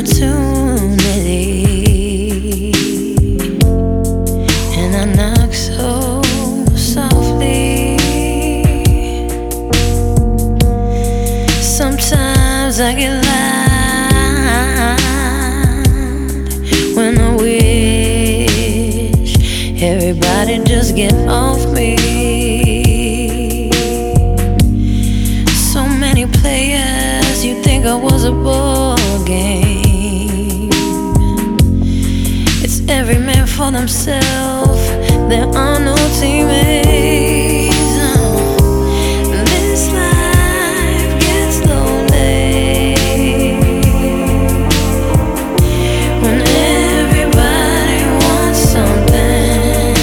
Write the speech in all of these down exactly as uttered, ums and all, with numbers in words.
opportunity, and I knock so softly. Sometimes I get loud when I wish everybody just get off me. So many players, you think I was a ball game. It's every man for themselves, there are no teammates. This life gets lonely when everybody wants something.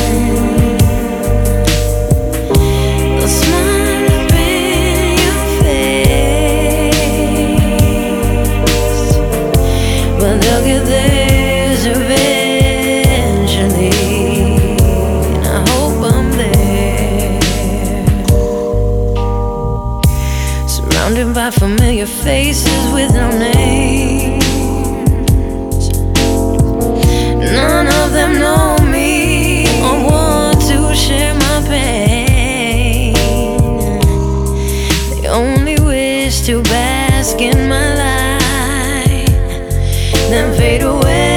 They'll smile up in your face, but they'll get theirs eventually. And I hope I'm there, surrounded by familiar faces with no names. None of them know me or want to share my pain. They only wish to bask in my light, then fade away.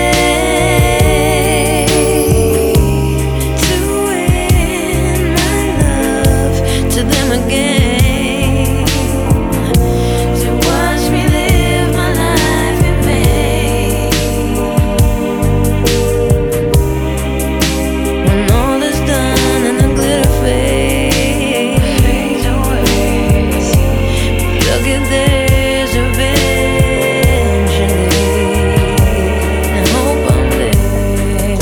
To win my love to them again, to watch me live my life in vain. When all is done and the glitter fades away, they'll get theirs eventually. I hope I'm there.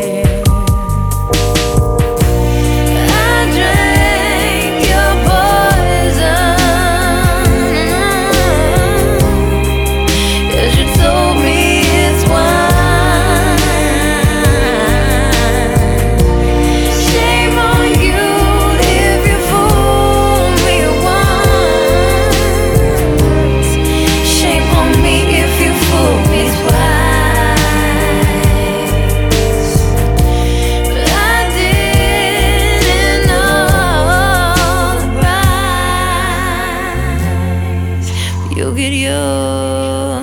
I drank your poison, 'cause you told me it's wine. Shame on you if you fool me once. Shame on me if you fool me twice. But I didn't know the price. You'll get yours.